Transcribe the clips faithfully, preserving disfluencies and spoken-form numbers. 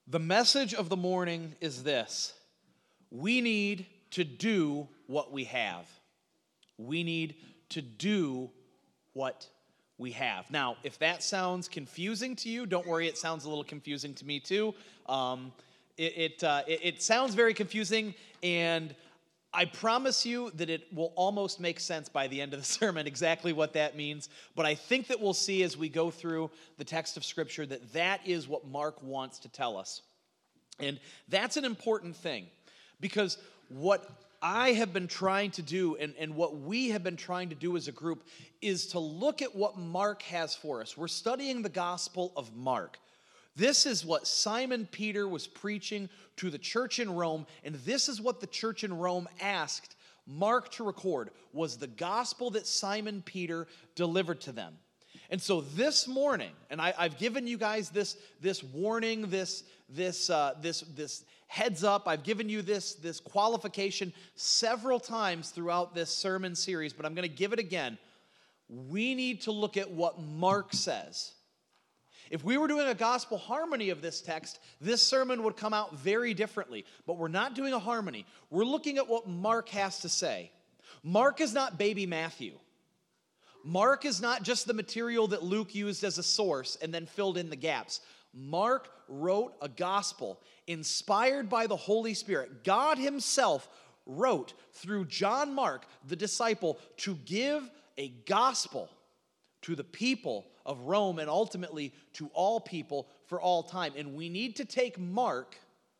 The message of the morning is this: we need to do what we have. We need to do what we have. Now, if that sounds confusing to you, don't worry, it sounds a little confusing to me too. Um, it, it, uh, it, it sounds very confusing, and I promise you that it will almost make sense by the end of the sermon exactly what that means. But I think that we'll see as we go through the text of Scripture that that is what Mark wants to tell us. And that's an important thing, because what I have been trying to do and, and what we have been trying to do as a group is to look at what Mark has for us. We're studying the Gospel of Mark. This is what Simon Peter was preaching to the church in Rome, and this is what the church in Rome asked Mark to record, was the gospel that Simon Peter delivered to them. And so this morning, and I, I've given you guys this, this warning, this, this, uh, this, this heads up, I've given you this, this qualification several times throughout this sermon series, but I'm going to give it again. We need to look at what Mark says. If we were doing a gospel harmony of this text, this sermon would come out very differently. But we're not doing a harmony. We're looking at what Mark has to say. Mark is not baby Matthew. Mark is not just the material that Luke used as a source and then filled in the gaps. Mark wrote a gospel inspired by the Holy Spirit. God himself wrote through John Mark, the disciple, to give a gospel to the people of Rome and ultimately to all people for all time. And we need to take Mark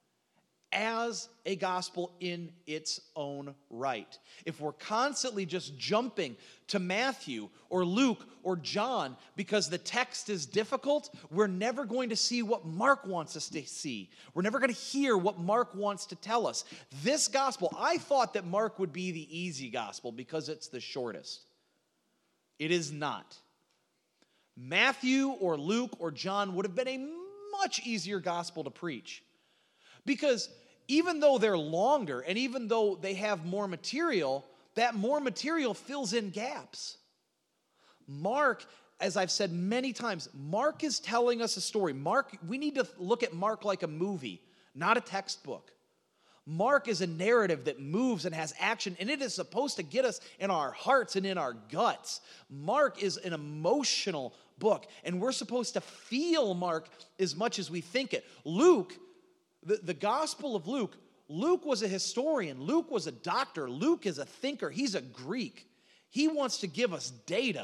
as a gospel in its own right. If we're constantly just jumping to Matthew or Luke or John because the text is difficult, we're never going to see what Mark wants us to see. We're never going to hear what Mark wants to tell us. This gospel, I thought that Mark would be the easy gospel because it's the shortest. It is not. Matthew or Luke or John would have been a much easier gospel to preach. Because even though they're longer and even though they have more material, that more material fills in gaps. Mark, as I've said many times, Mark is telling us a story. Mark, we need to look at Mark like a movie, not a textbook. Mark is a narrative that moves and has action, and it is supposed to get us in our hearts and in our guts. Mark is an emotional book, and we're supposed to feel Mark as much as we think it. Luke, the, the Gospel of Luke, Luke was a historian. Luke was a doctor. Luke is a thinker. He's a Greek. He wants to give us data.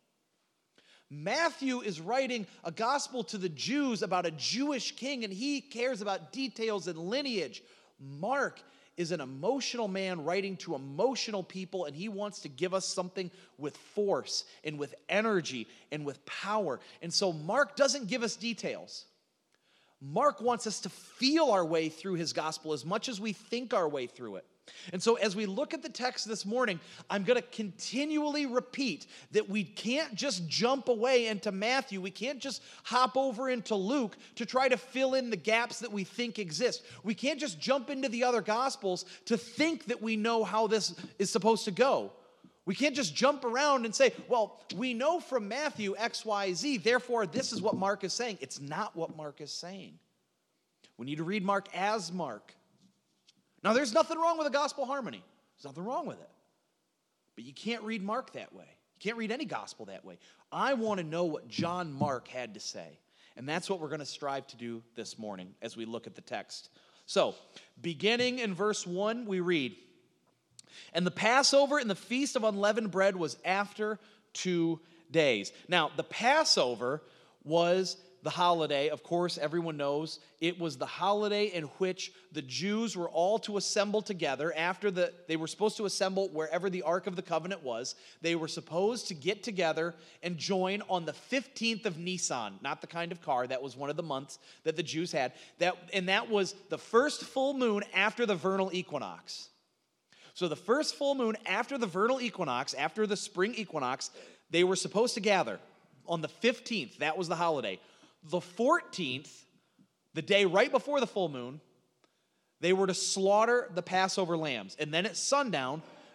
Matthew is writing a gospel to the Jews about a Jewish king, and he cares about details and lineage. Mark is an emotional man writing to emotional people, and he wants to give us something with force and with energy and with power. And so Mark doesn't give us details. Mark wants us to feel our way through his gospel as much as we think our way through it. And so as we look at the text this morning, I'm going to continually repeat that we can't just jump away into Matthew. We can't just hop over into Luke to try to fill in the gaps that we think exist. We can't just jump into the other gospels to think that we know how this is supposed to go. We can't just jump around and say, well, we know from Matthew X, Y, Z, therefore this is what Mark is saying. It's not what Mark is saying. We need to read Mark as Mark. Now, there's nothing wrong with a gospel harmony. There's nothing wrong with it. But you can't read Mark that way. You can't read any gospel that way. I want to know what John Mark had to say. And that's what we're going to strive to do this morning as we look at the text. So, beginning in verse one, we read, "And the Passover and the Feast of Unleavened Bread was after two days." Now, the Passover was the holiday. Of course, everyone knows it was the holiday in which the Jews were all to assemble together after the, they were supposed to assemble wherever the Ark of the Covenant was. They were supposed to get together and join on the fifteenth of Nisan, not the kind of car. That was one of the months that the Jews had. That, and that was the first full moon after the vernal equinox. So the first full moon after the vernal equinox, after the spring equinox, they were supposed to gather on the fifteenth. That was the holiday. The fourteenth, the day right before the full moon, they were to slaughter the Passover lambs. And then at sundown,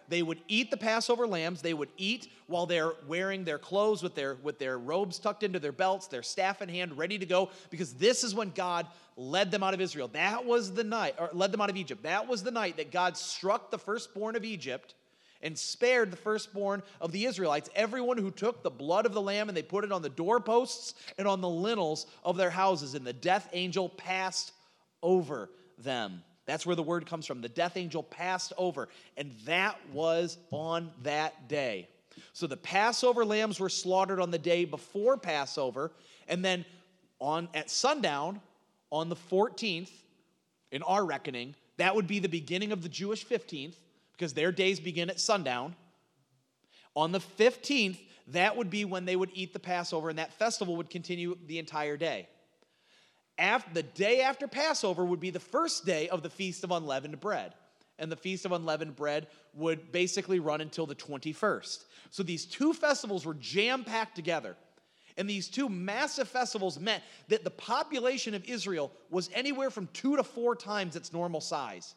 They would eat the Passover lambs. They would eat while they're wearing their clothes with their, with their robes tucked into their belts, their staff in hand, ready to go, because this is when God led them out of Israel. That was the night, or led them out of Egypt. That was the night that God struck the firstborn of Egypt and spared the firstborn of the Israelites, everyone who took the blood of the lamb and they put it on the doorposts and on the lintels of their houses, and the death angel passed over them. That's where the word comes from. The death angel passed over, and that was on that day. So the Passover lambs were slaughtered on the day before Passover, and then on at sundown on the fourteenth, in our reckoning, that would be the beginning of the Jewish fifteenth, because their days begin at sundown. On the fifteenth, that would be when they would eat the Passover, and that festival would continue the entire day. After, the day after Passover would be the first day of the Feast of Unleavened Bread. And the Feast of Unleavened Bread would basically run until the twenty-first. So these two festivals were jam-packed together. And these two massive festivals meant that the population of Israel was anywhere from two to four times its normal size.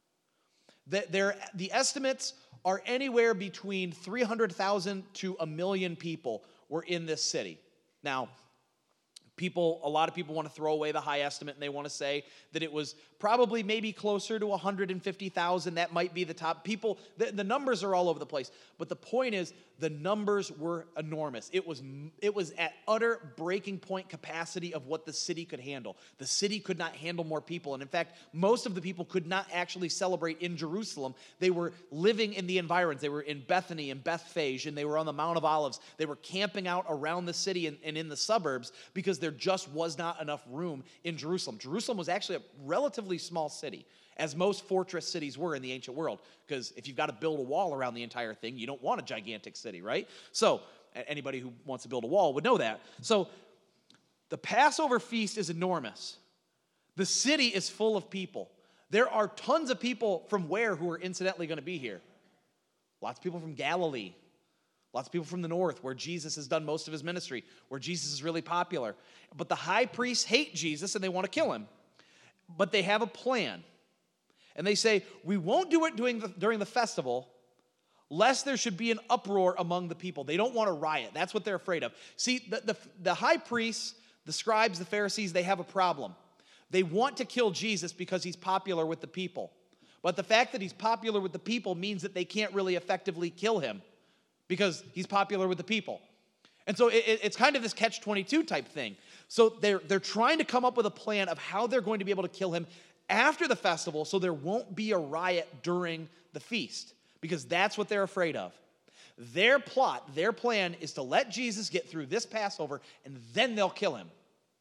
The, the estimates are anywhere between three hundred thousand to a million people were in this city. Now, People, a lot of people want to throw away the high estimate, and they want to say that it was probably maybe closer to one hundred fifty thousand. That might be the top. People, the, the numbers are all over the place. But the point is, the numbers were enormous. It was, it was at utter breaking point capacity of what the city could handle. The city could not handle more people. And in fact, most of the people could not actually celebrate in Jerusalem. They were living in the environs. They were in Bethany and Bethphage, and they were on the Mount of Olives. They were camping out around the city and, and in the suburbs because there just was not enough room in Jerusalem. Jerusalem was actually a relatively small city, as most fortress cities were in the ancient world, because if you've got to build a wall around the entire thing, you don't want a gigantic city, right? So anybody who wants to build a wall would know that. So the Passover feast is enormous. The city is full of people. There are tons of people from where who are incidentally going to be here. Lots of people from Galilee. Lots of people from the north, where Jesus has done most of his ministry, where Jesus is really popular. But the high priests hate Jesus and they want to kill him. But they have a plan. And they say, we won't do it during the, during the festival, lest there should be an uproar among the people. They don't want to riot. That's what they're afraid of. See, the, the, the high priests, the scribes, the Pharisees, they have a problem. They want to kill Jesus because he's popular with the people. But the fact that he's popular with the people means that they can't really effectively kill him, because he's popular with the people. And so it, it's kind of this catch twenty-two type thing. So they're, they're trying to come up with a plan of how they're going to be able to kill him after the festival, so there won't be a riot during the feast, because that's what they're afraid of. Their plot, their plan is to let Jesus get through this Passover, and then they'll kill him.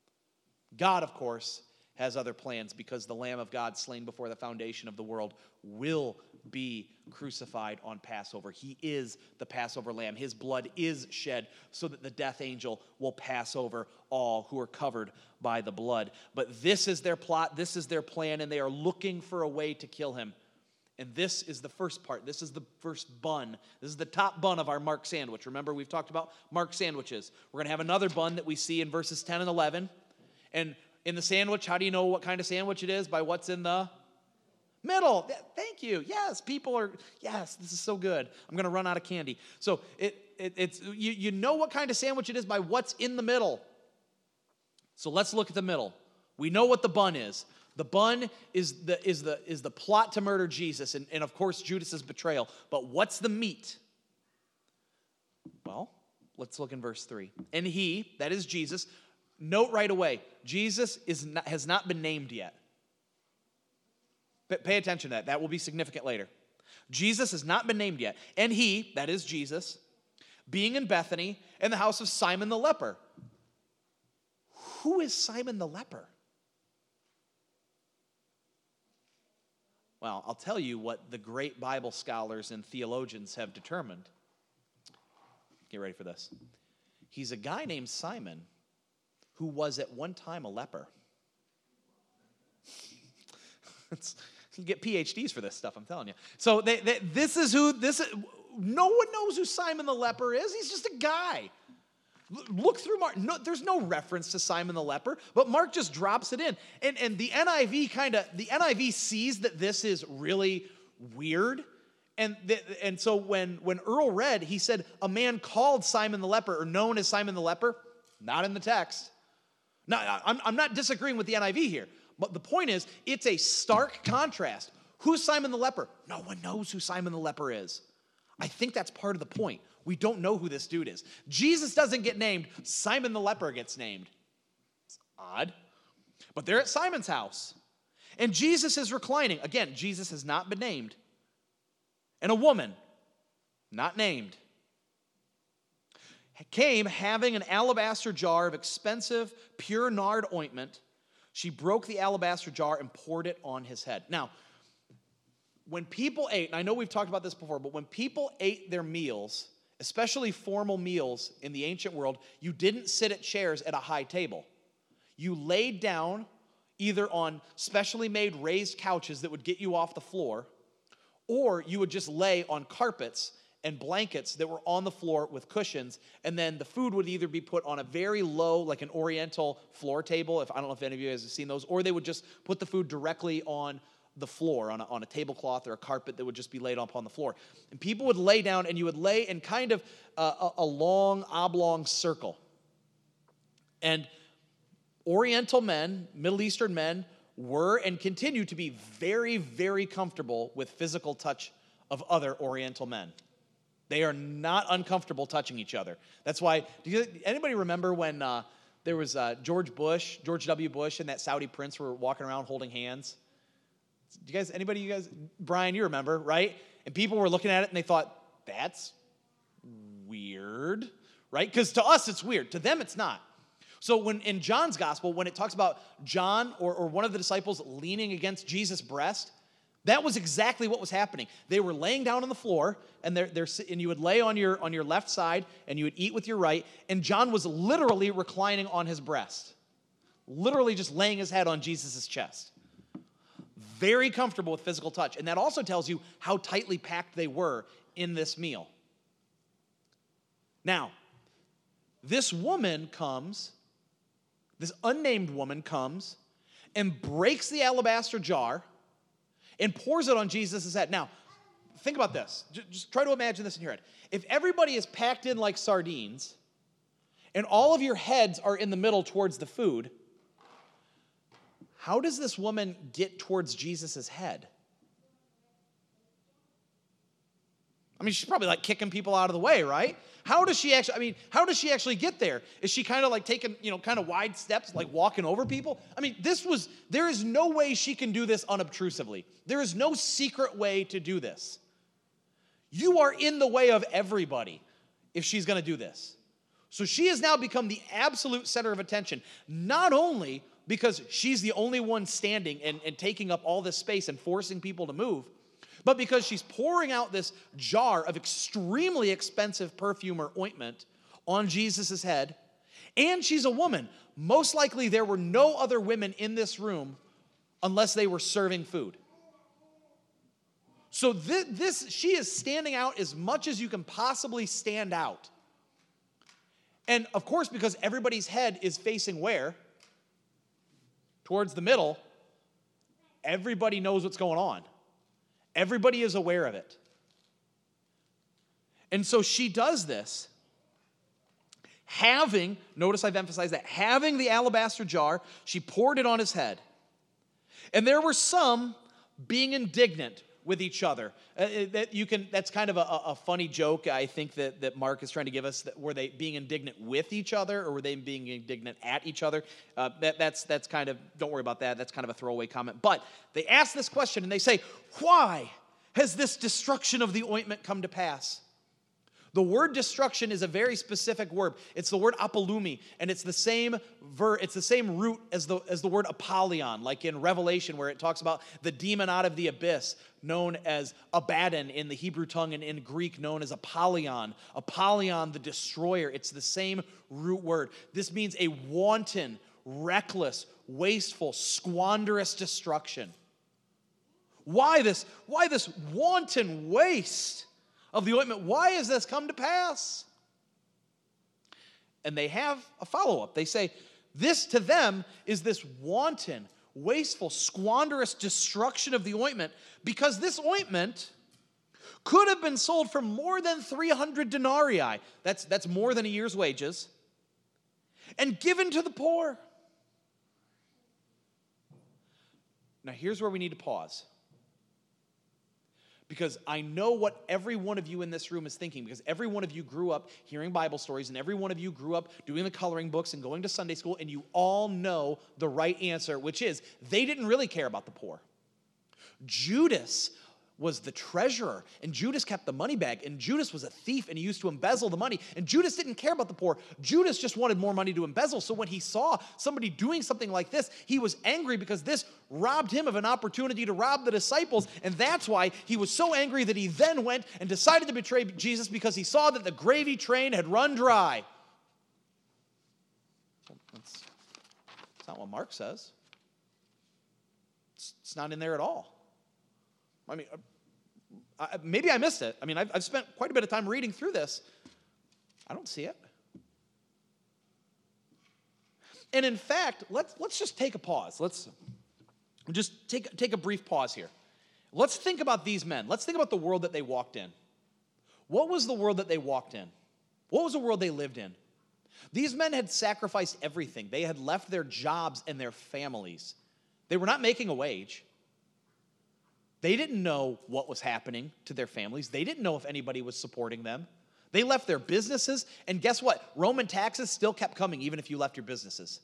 God, of course, has other plans, because the Lamb of God slain before the foundation of the world will be crucified on Passover. He is the Passover lamb. His blood is shed so that the death angel will pass over all who are covered by the blood. But this is their plot, this is their plan, and they are looking for a way to kill him. And this is the first part. This is the first bun. This is the top bun of our Mark sandwich. Remember, we've talked about Mark sandwiches. We're going to have another bun that we see in verses ten and eleven. And in the sandwich, how do you know what kind of sandwich it is? By what's in the middle. Thank you. Yes, people are, yes, this is so good. I'm going to run out of candy. So it, it it's you, you know what kind of sandwich it is by what's in the middle. So let's look at the middle. We know what the bun is. The bun is the is the is the plot to murder Jesus, and, and of course Judas's betrayal. But what's the meat? Well, let's look in verse three. And he, that is Jesus, note right away, Jesus is not, has not been named yet. Pay attention to that. That will be significant later. Jesus has not been named yet. And he, that is Jesus, being in Bethany in the house of Simon the leper. Who is Simon the leper? Well, I'll tell you what the great Bible scholars and theologians have determined. Get ready for this. He's a guy named Simon who was at one time a leper. It's, you get P H Ds for this stuff, I'm telling you. So they, they, this is who, this is, no one knows who Simon the leper is. He's just a guy. Look through Mark. No, there's no reference to Simon the leper, but Mark just drops it in. And, and the N I V kind of, the N I V sees that this is really weird, And, th- and so when, when Earl read, he said, a man called Simon the leper, or known as Simon the leper, not in the text. Now, I'm, I'm not disagreeing with the N I V here, but the point is, it's a stark contrast. Who's Simon the leper? No one knows who Simon the leper is. I think that's part of the point. We don't know who this dude is. Jesus doesn't get named. Simon the leper gets named. It's odd. But they're at Simon's house. And Jesus is reclining. Again, Jesus has not been named. And a woman, not named, came having an alabaster jar of expensive, pure nard ointment. She broke the alabaster jar and poured it on his head. Now, when people ate, and I know we've talked about this before, but when people ate their meals, especially formal meals in the ancient world, you didn't sit at chairs at a high table. You laid down either on specially made raised couches that would get you off the floor, or you would just lay on carpets and blankets that were on the floor with cushions, and then the food would either be put on a very low, like an oriental floor table, if I don't know if any of you guys have seen those, or they would just put the food directly on the floor, on a, on a tablecloth or a carpet that would just be laid upon the floor. And people would lay down, and you would lay in kind of a, a, a long, oblong circle. And Oriental men, Middle Eastern men, were and continue to be very, very comfortable with physical touch of other Oriental men. They are not uncomfortable touching each other. That's why, do you, anybody remember when uh, there was uh, George Bush, George W. Bush and that Saudi prince were walking around holding hands? Do you guys, anybody, you guys, Brian, you remember, right? And people were looking at it and they thought, that's weird, right? Because to us it's weird. To them it's not. So when in John's gospel, when it talks about John or, or one of the disciples leaning against Jesus' breast, that was exactly what was happening. They were laying down on the floor, and they're, they're, and you would lay on your, on your left side, and you would eat with your right, and John was literally reclining on his breast, literally just laying his head on Jesus' chest. Very comfortable with physical touch. And that also tells you how tightly packed they were in this meal. Now, this woman comes, this unnamed woman comes and breaks the alabaster jar and pours it on Jesus' head. Now, think about this. Just try to imagine this in your head. If everybody is packed in like sardines and all of your heads are in the middle towards the food, how does this woman get towards Jesus' head? I mean, she's probably like kicking people out of the way, right? How does she actually, I mean, how does she actually get there? Is she kind of like taking, you know, kind of wide steps, like walking over people? I mean, this was, there is no way she can do this unobtrusively. There is no secret way to do this. You are in the way of everybody if she's going to do this. So she has now become the absolute center of attention, not only because she's the only one standing and, and taking up all this space and forcing people to move, but because she's pouring out this jar of extremely expensive perfume or ointment on Jesus' head, and she's a woman. Most likely there were no other women in this room unless they were serving food. So this, this she is standing out as much as you can possibly stand out. And of course, because everybody's head is facing where? Towards the middle, everybody knows what's going on. Everybody is aware of it. And so she does this, having, notice I've emphasized that, having the alabaster jar, she poured it on his head. And there were some being indignant with each other. Uh, that you can, that's kind of a, a funny joke, I think, that, that Mark is trying to give us. That were they being indignant with each other, or were they being indignant at each other? Uh, that, that's, that's kind of, don't worry about that. That's kind of a throwaway comment. But they ask this question, and they say, why has this destruction of the ointment come to pass? The word destruction is a very specific word. It's the word apolumi, and it's the same ver, it's the same root as the, as the word Apollyon, like in Revelation, where it talks about the demon out of the abyss, known as Abaddon in the Hebrew tongue, and in Greek known as Apollyon. Apollyon, the destroyer. It's the same root word. This means a wanton, reckless, wasteful, squanderous destruction. Why this? Why this wanton waste of the ointment? Why has this come to pass? And they have a follow-up. They say, this to them is this wanton, wasteful, squanderous destruction of the ointment, because this ointment could have been sold for more than three hundred denarii, that's, that's more than a year's wages, and given to the poor. Now here's where we need to pause. Because I know what every one of you in this room is thinking, because every one of you grew up hearing Bible stories, and every one of you grew up doing the coloring books and going to Sunday school, and you all know the right answer, which is they didn't really care about the poor. Judas was the treasurer, and Judas kept the money bag, and Judas was a thief, and he used to embezzle the money, and Judas didn't care about the poor. Judas just wanted more money to embezzle, so when he saw somebody doing something like this, he was angry because this robbed him of an opportunity to rob the disciples, and that's why he was so angry that he then went and decided to betray Jesus because he saw that the gravy train had run dry. That's, that's not what Mark says. It's, it's not in there at all. I mean, I, maybe I missed it. I mean, I've, I've spent quite a bit of time reading through this. I don't see it. And in fact, let's, let's just take a pause. Let's just take, take a brief pause here. Let's think about these men. Let's think about the world that they walked in. What was the world that they walked in? What was the world they lived in? These men had sacrificed everything. They had left their jobs and their families. They were not making a wage. They didn't know what was happening to their families. They didn't know if anybody was supporting them. They left their businesses, and guess what? Roman taxes still kept coming even if you left your businesses.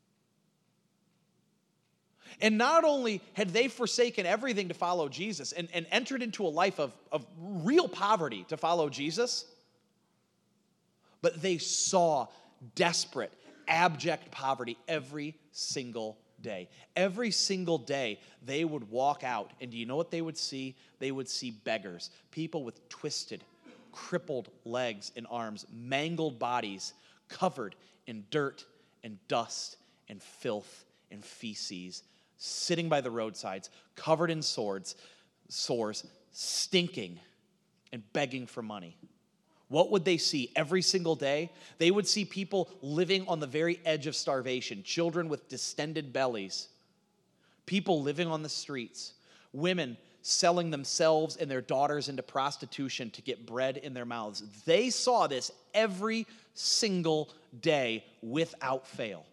And not only had they forsaken everything to follow Jesus and, and entered into a life of, of real poverty to follow Jesus, but they saw desperate, abject poverty every single day. Every single day, they would walk out, and do you know what they would see? They would see beggars, people with twisted, crippled legs and arms, mangled bodies, covered in dirt and dust and filth and feces, sitting by the roadsides, covered in swords, sores, stinking and begging for money. What would they see every single day? They would see people living on the very edge of starvation, children with distended bellies, people living on the streets, women selling themselves and their daughters into prostitution to get bread in their mouths. They saw this every single day without fail.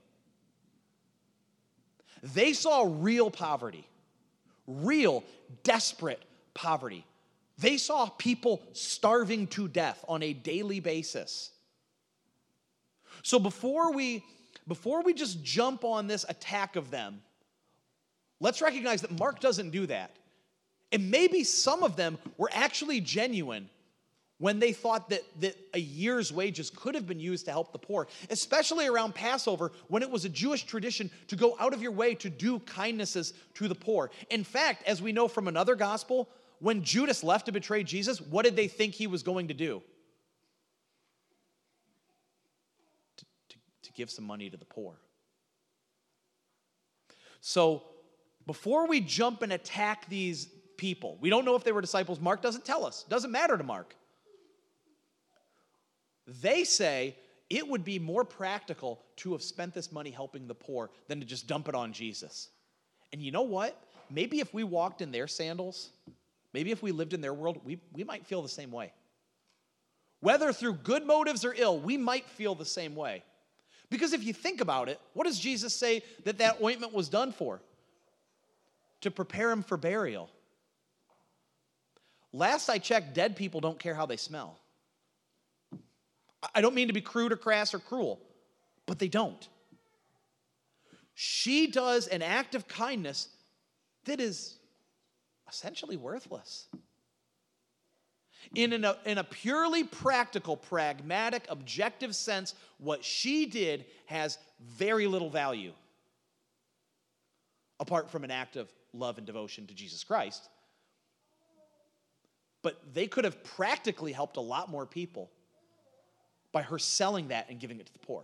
They saw real poverty, real desperate poverty. They saw people starving to death on a daily basis. So before we, before we just jump on this attack of them, let's recognize that Mark doesn't do that. And maybe some of them were actually genuine when they thought that, that a year's wages could have been used to help the poor, especially around Passover when it was a Jewish tradition to go out of your way to do kindnesses to the poor. In fact, as we know from another gospel, when Judas left to betray Jesus, what did they think he was going to do? To, to, to give some money to the poor. So before we jump and attack these people, we don't know if they were disciples. Mark doesn't tell us. Doesn't matter to Mark. They say it would be more practical to have spent this money helping the poor than to just dump it on Jesus. And you know what? Maybe if we walked in their sandals, maybe if we lived in their world, we, we might feel the same way. Whether through good motives or ill, we might feel the same way. Because if you think about it, what does Jesus say that that ointment was done for? To prepare him for burial. Last I checked, dead people don't care how they smell. I don't mean to be crude or crass or cruel, but they don't. She does an act of kindness that is essentially worthless. In, an, in a purely practical, pragmatic, objective sense, what she did has very little value, apart from an act of love and devotion to Jesus Christ. But they could have practically helped a lot more people by her selling that and giving it to the poor.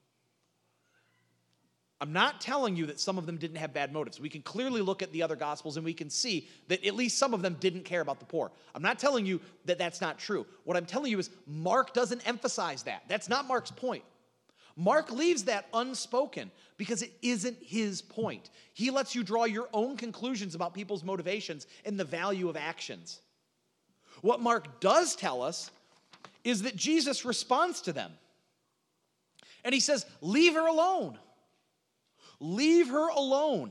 I'm not telling you that some of them didn't have bad motives. We can clearly look at the other Gospels and we can see that at least some of them didn't care about the poor. I'm not telling you that that's not true. What I'm telling you is Mark doesn't emphasize that. That's not Mark's point. Mark leaves that unspoken because it isn't his point. He lets you draw your own conclusions about people's motivations and the value of actions. What Mark does tell us is that Jesus responds to them. And he says, leave her alone. Leave her alone.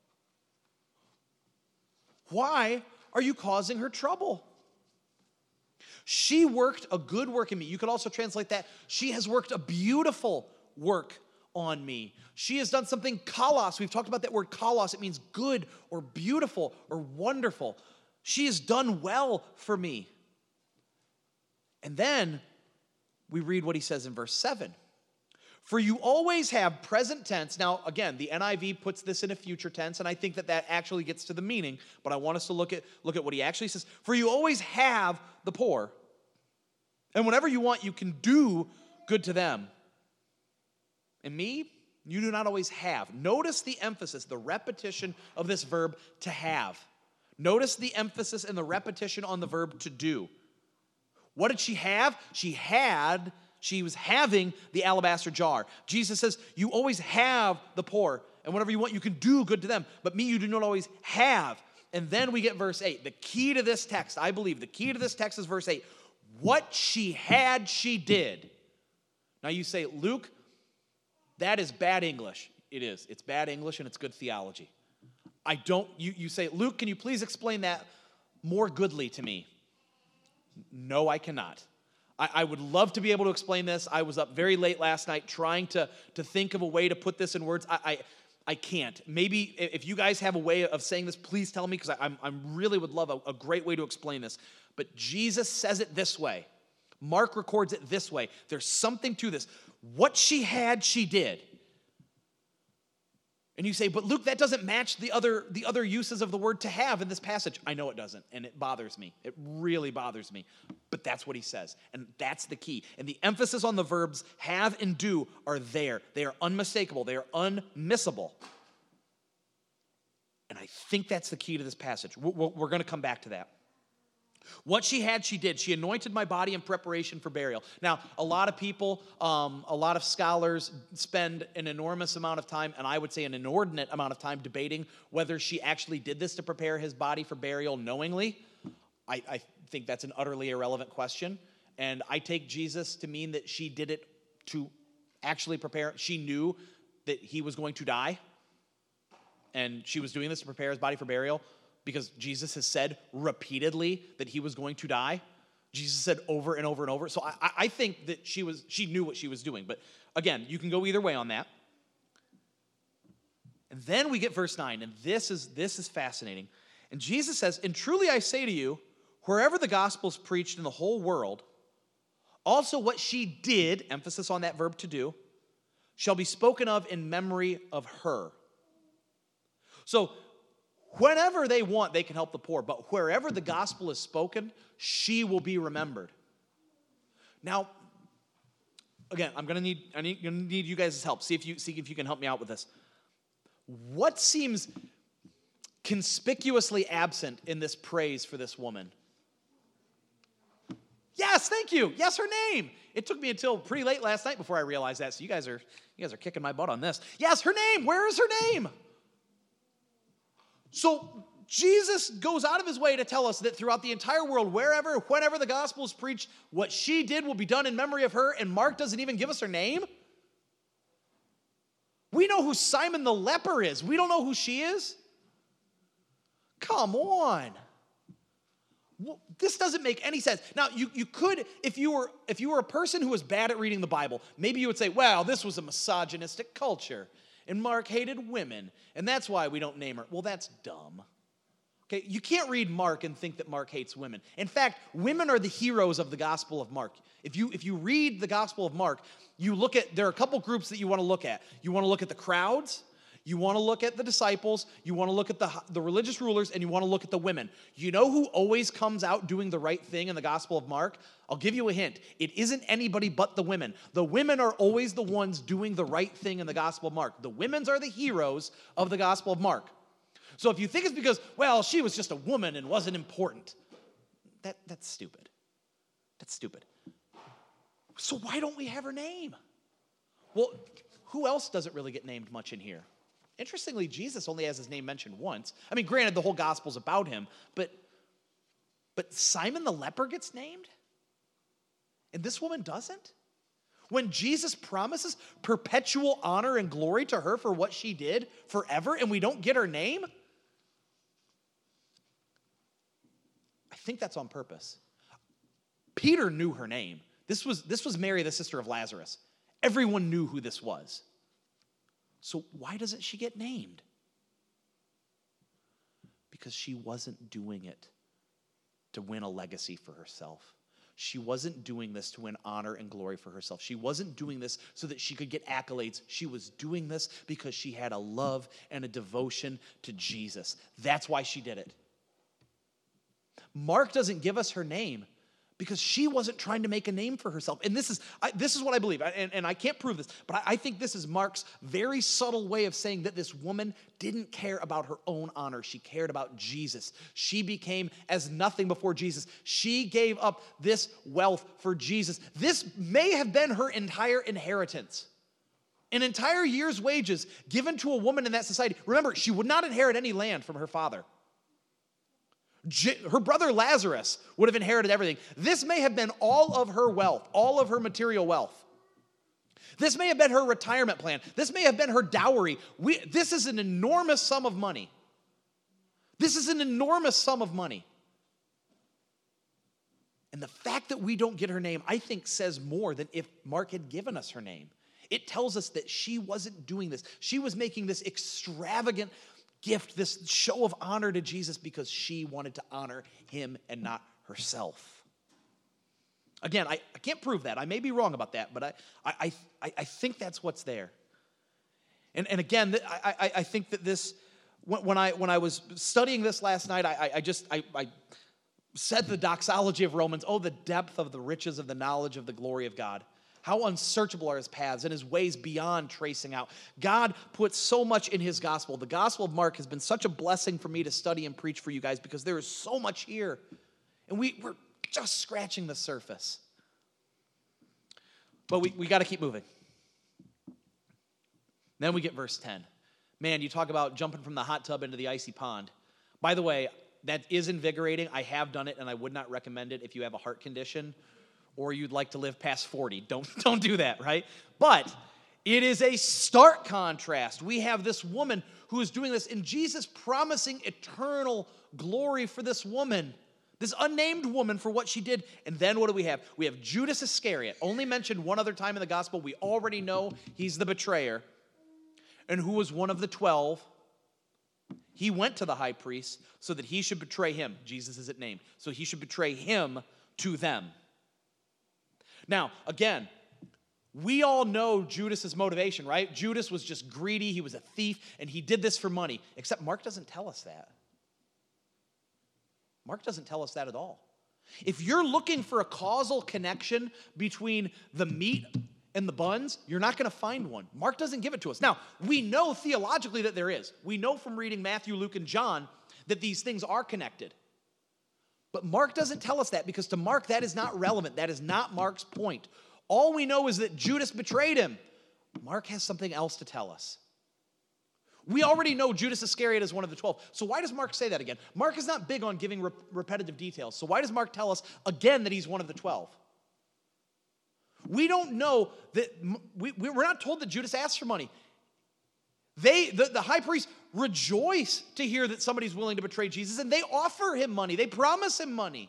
Why are you causing her trouble? She worked a good work in me. You could also translate that, she has worked a beautiful work on me. She has done something kalos. We've talked about that word kalos. It means good or beautiful or wonderful. She has done well for me. And then we read what he says in verse seven. For you always have present tense. Now, again, the N I V puts this in a future tense, and I think that that actually gets to the meaning, but I want us to look at, look at what he actually says. For you always have the poor, and whenever you want, you can do good to them. And me, you do not always have. Notice the emphasis, the repetition of this verb to have. Notice the emphasis and the repetition on the verb to do. What did she have? She had, she was having the alabaster jar. Jesus says, you always have the poor, and whenever you want, you can do good to them. But me, you do not always have. And then we get verse eight. The key to this text, I believe, the key to this text is verse eight. What she had, she did. Now you say, Luke, that is bad English. It is. It's bad English and it's good theology. I don't, you, you say, Luke, can you please explain that more goodly to me? No, I cannot. I, I would love to be able to explain this. I was up very late last night trying to, to think of a way to put this in words. I, I, I can't. Maybe if you guys have a way of saying this, please tell me, because I I'm, I'm really would love a, a great way to explain this. But Jesus says it this way. Mark records it this way. There's something to this. What she had, she did. And you say, but Luke, that doesn't match the other, the other uses of the word to have in this passage. I know it doesn't, and it bothers me. It really bothers me. But that's what he says, and that's the key. And the emphasis on the verbs have and do are there. They are unmistakable. They are unmissable. And I think that's the key to this passage. We're, we're going to come back to that. What she had, she did. She anointed my body in preparation for burial. Now, a lot of people, um, a lot of scholars spend an enormous amount of time, and I would say an inordinate amount of time, debating whether she actually did this to prepare his body for burial knowingly. I, I think that's an utterly irrelevant question. And I take Jesus to mean that she did it to actually prepare. She knew that he was going to die, and she was doing this to prepare his body for burial. Because Jesus has said repeatedly that he was going to die. Jesus said over and over and over. So I, I think that she was she knew what she was doing. But again, you can go either way on that. And then we get verse nine, and this is this is fascinating. And Jesus says, and truly I say to you, wherever the gospel is preached in the whole world, also what she did, emphasis on that verb to do, shall be spoken of in memory of her. So whenever they want, they can help the poor. But wherever the gospel is spoken, she will be remembered. Now, again, I'm going to need I need, gonna need you guys' help. See if you see if you can help me out with this. What seems conspicuously absent in this praise for this woman? Yes, thank you. Yes, her name. It took me until pretty late last night before I realized that. So you guys are you guys are kicking my butt on this. Yes, her name. Where is her name? So Jesus goes out of his way to tell us that throughout the entire world, wherever, whenever the gospel is preached, what she did will be done in memory of her, and Mark doesn't even give us her name? We know who Simon the leper is. We don't know who she is? Come on. Well, this doesn't make any sense. Now, you, you could, if you were if you were a person who was bad at reading the Bible, maybe you would say, well, this was a misogynistic culture. And Mark hated women, and that's why we don't name her. Well, that's dumb. Okay, you can't read Mark and think that Mark hates women. In fact, women are the heroes of the Gospel of Mark. If you if you read the Gospel of Mark, you look at, there are a couple groups that you want to look at. You want to look at the crowds, you want to look at the disciples, you want to look at the, the religious rulers, and you want to look at the women. You know who always comes out doing the right thing in the Gospel of Mark? I'll give you a hint. It isn't anybody but the women. The women are always the ones doing the right thing in the Gospel of Mark. The women are the heroes of the Gospel of Mark. So if you think it's because, well, she was just a woman and wasn't important, that, that's stupid. That's stupid. So why don't we have her name? Well, who else doesn't really get named much in here? Interestingly, Jesus only has his name mentioned once. I mean, granted, the whole gospel's about him, but But Simon the leper gets named? And this woman doesn't? When Jesus promises perpetual honor and glory to her for what she did forever, and we don't get her name? I think that's on purpose. Peter knew her name. This was, this was Mary, the sister of Lazarus. Everyone knew who this was. So why doesn't she get named? Because she wasn't doing it to win a legacy for herself. She wasn't doing this to win honor and glory for herself. She wasn't doing this so that she could get accolades. She was doing this because she had a love and a devotion to Jesus. That's why she did it. Mark doesn't give us her name because she wasn't trying to make a name for herself. And this is I, this is what I believe, and, and I can't prove this, but I, I think this is Mark's very subtle way of saying that this woman didn't care about her own honor. She cared about Jesus. She became as nothing before Jesus. She gave up this wealth for Jesus. This may have been her entire inheritance. An entire year's wages given to a woman in that society. Remember, she would not inherit any land from her father. Her brother Lazarus would have inherited everything. This may have been all of her wealth, all of her material wealth. This may have been her retirement plan. This may have been her dowry. We, this is an enormous sum of money. This is an enormous sum of money. And the fact that we don't get her name, I think, says more than if Mark had given us her name. It tells us that she wasn't doing this. She was making this extravagant gift, this show of honor to Jesus because she wanted to honor him and not herself. Again, I, I can't prove that. I may be wrong about that, but I I I, I think that's what's there. And and again, I I, I think that this when, when I when I was studying this last night, I I just I, I said the doxology of Romans. Oh, the depth of the riches of the knowledge of the glory of God. How unsearchable are his paths and his ways beyond tracing out. God puts so much in his gospel. The gospel of Mark has been such a blessing for me to study and preach for you guys because there is so much here. And we, we're just scratching the surface. But we, we got to keep moving. Then we get verse ten. Man, you talk about jumping from the hot tub into the icy pond. By the way, that is invigorating. I have done it, and I would not recommend it if you have a heart condition or you'd like to live past forty. Don't, don't do that, right? But it is a stark contrast. We have this woman who is doing this, and Jesus promising eternal glory for this woman, this unnamed woman for what she did. And then what do we have? We have Judas Iscariot, only mentioned one other time in the gospel. We already know he's the betrayer, and who was one of the twelve. He went to the high priest so that he should betray him. Jesus isn't named. So he should betray him to them. Now, again, we all know Judas's motivation, right? Judas was just greedy, he was a thief, and he did this for money. Except Mark doesn't tell us that. Mark doesn't tell us that at all. If you're looking for a causal connection between the meat and the buns, you're not going to find one. Mark doesn't give it to us. Now, we know theologically that there is. We know from reading Matthew, Luke, and John that these things are connected. But Mark doesn't tell us that because to Mark, that is not relevant. That is not Mark's point. All we know is that Judas betrayed him. Mark has something else to tell us. We already know Judas Iscariot is one of the twelve. So why does Mark say that again? Mark is not big on giving re- repetitive details. So why does Mark tell us again that he's one of the twelve? We don't know that, we, we're not told that Judas asked for money. They, the, the high priest rejoice to hear that somebody's willing to betray Jesus, and they offer him money. They promise him money.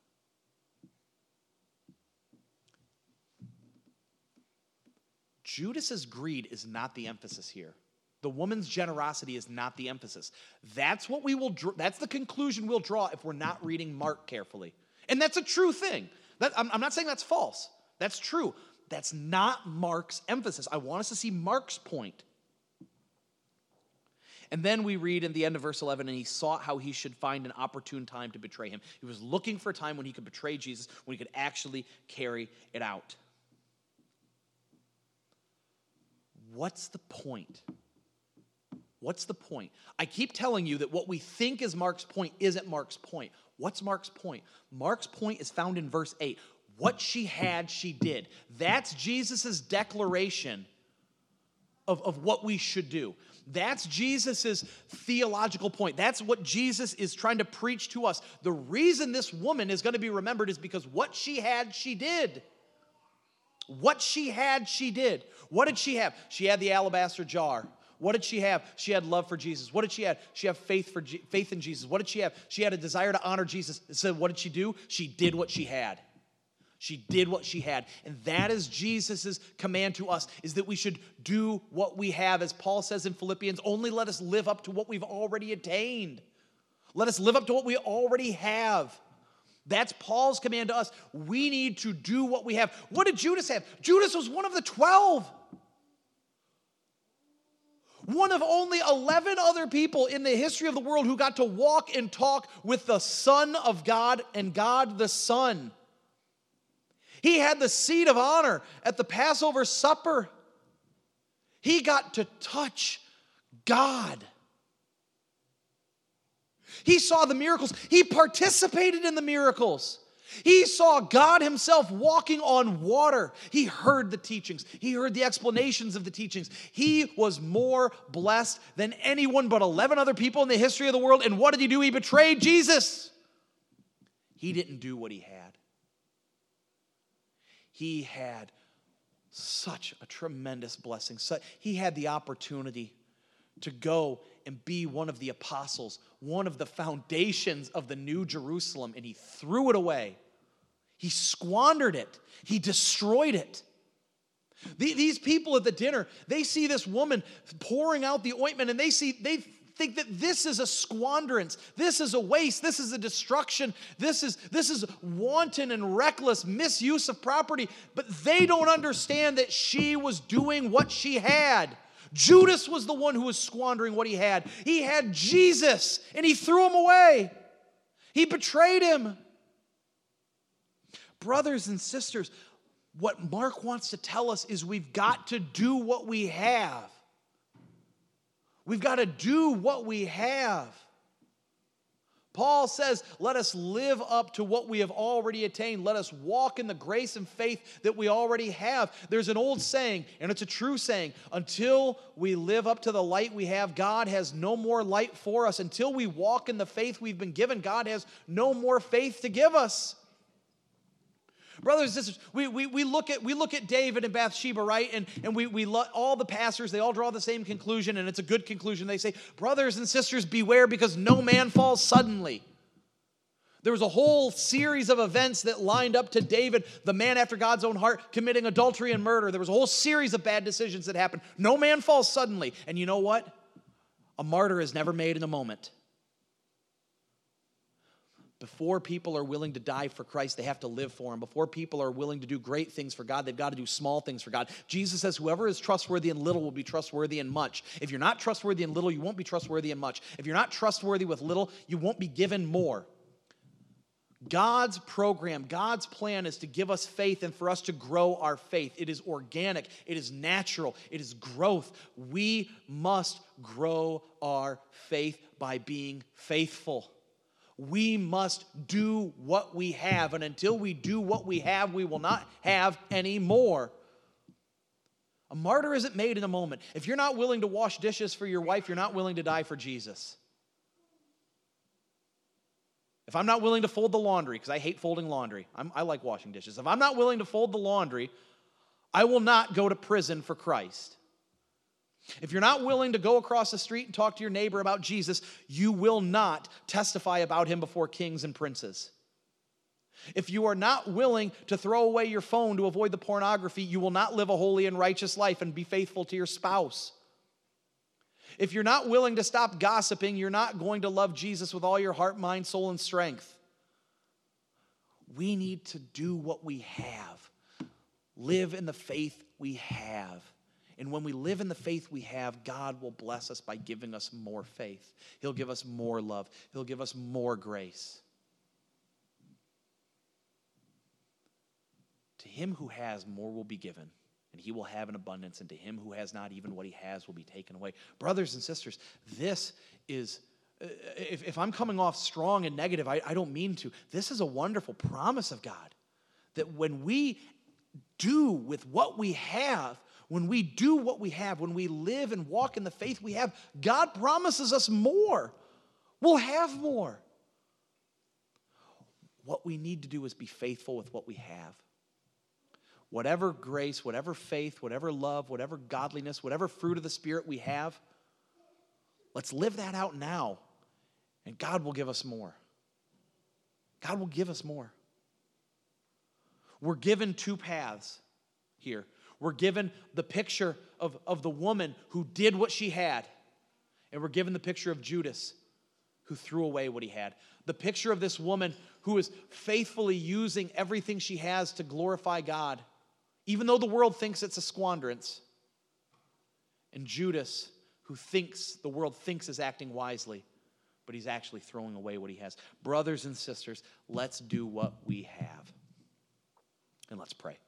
Judas's greed is not the emphasis here. The woman's generosity is not the emphasis. That's what we will. That's the conclusion we'll draw if we're not reading Mark carefully, and that's a true thing. That, I'm, I'm not saying that's false. That's true. That's not Mark's emphasis. I want us to see Mark's point. And then we read in the end of verse eleven, and he sought how he should find an opportune time to betray him. He was looking for a time when he could betray Jesus, when he could actually carry it out. What's the point? What's the point? I keep telling you that what we think is Mark's point isn't Mark's point. What's Mark's point? Mark's point is found in verse eight. What she had, she did. That's Jesus' declaration of, of what we should do. That's Jesus' theological point. That's what Jesus is trying to preach to us. The reason this woman is going to be remembered is because what she had, she did. What she had, she did. What did she have? She had the alabaster jar. What did she have? She had love for Jesus. What did she have? She had faith for Je- faith in Jesus. What did she have? She had a desire to honor Jesus. So what did she do? She did what she had. She did what she had. And that is Jesus' command to us, is that we should do what we have. As Paul says in Philippians, only let us live up to what we've already attained. Let us live up to what we already have. That's Paul's command to us. We need to do what we have. What did Judas have? Judas was one of the twelve. One of only eleven other people in the history of the world who got to walk and talk with the Son of God and God the Son. He had the seat of honor at the Passover supper. He got to touch God. He saw the miracles. He participated in the miracles. He saw God himself walking on water. He heard the teachings. He heard the explanations of the teachings. He was more blessed than anyone but eleven other people in the history of the world. And what did he do? He betrayed Jesus. He didn't do what he had. He had such a tremendous blessing. So he had the opportunity to go and be one of the apostles, one of the foundations of the New Jerusalem, and he threw it away. He squandered it. He destroyed it. These people at the dinner, they see this woman pouring out the ointment, and they see they think that this is a squanderance. This is a waste. This is a destruction. This is, this is wanton and reckless misuse of property. But they don't understand that she was doing what she had. Judas was the one who was squandering what he had. He had Jesus, and he threw him away. He betrayed him. Brothers and sisters, what Mark wants to tell us is we've got to do what we have. We've got to do what we have. Paul says, let us live up to what we have already attained. Let us walk in the grace and faith that we already have. There's an old saying, and it's a true saying, until we live up to the light we have, God has no more light for us. Until we walk in the faith we've been given, God has no more faith to give us. Brothers and sisters, we, we, we, look at, we look at David and Bathsheba, right? And, and we, we lo- all the pastors, they all draw the same conclusion, and it's a good conclusion. They say, brothers and sisters, beware, because no man falls suddenly. There was a whole series of events that lined up to David, the man after God's own heart, committing adultery and murder. There was a whole series of bad decisions that happened. No man falls suddenly. And you know what? A martyr is never made in a moment. Before people are willing to die for Christ, they have to live for him. Before people are willing to do great things for God, they've got to do small things for God. Jesus says, whoever is trustworthy in little will be trustworthy in much. If you're not trustworthy in little, you won't be trustworthy in much. If you're not trustworthy with little, you won't be given more. God's program, God's plan is to give us faith and for us to grow our faith. It is organic. It is natural. It is growth. We must grow our faith by being faithful. We must do what we have, and until we do what we have, we will not have any more. A martyr isn't made in a moment. If you're not willing to wash dishes for your wife, you're not willing to die for Jesus. If I'm not willing to fold the laundry, because I hate folding laundry, I'm, I like washing dishes. If I'm not willing to fold the laundry, I will not go to prison for Christ. If you're not willing to go across the street and talk to your neighbor about Jesus, you will not testify about him before kings and princes. If you are not willing to throw away your phone to avoid the pornography, you will not live a holy and righteous life and be faithful to your spouse. If you're not willing to stop gossiping, you're not going to love Jesus with all your heart, mind, soul, and strength. We need to do what we have. Live in the faith we have. And when we live in the faith we have, God will bless us by giving us more faith. He'll give us more love. He'll give us more grace. To him who has, more will be given, and he will have an abundance. And to him who has not, even what he has will be taken away. Brothers and sisters, this is, if, if I'm coming off strong and negative, I, I don't mean to. This is a wonderful promise of God, that when we do with what we have, When we do what we have, when we live and walk in the faith we have, God promises us more. We'll have more. What we need to do is be faithful with what we have. Whatever grace, whatever faith, whatever love, whatever godliness, whatever fruit of the Spirit we have, let's live that out now, and God will give us more. God will give us more. We're given two paths here. We're given the picture of, of the woman who did what she had, and we're given the picture of Judas who threw away what he had. The picture of this woman who is faithfully using everything she has to glorify God, even though the world thinks it's a squanderance. And Judas, who thinks, the world thinks is acting wisely, but he's actually throwing away what he has. Brothers and sisters, let's do what we have. And let's pray.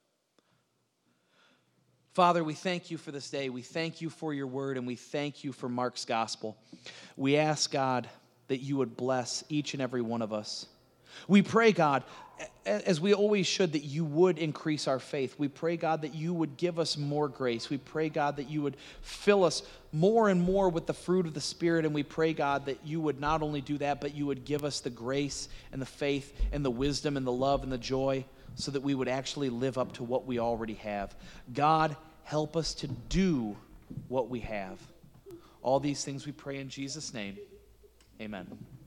Father, we thank you for this day. We thank you for your word, and we thank you for Mark's gospel. We ask, God, that you would bless each and every one of us. We pray, God, as we always should, that you would increase our faith. We pray, God, that you would give us more grace. We pray, God, that you would fill us more and more with the fruit of the Spirit. And we pray, God, that you would not only do that, but you would give us the grace and the faith and the wisdom and the love and the joy so that we would actually live up to what we already have. God, help us to do what we have. All these things we pray in Jesus' name. Amen.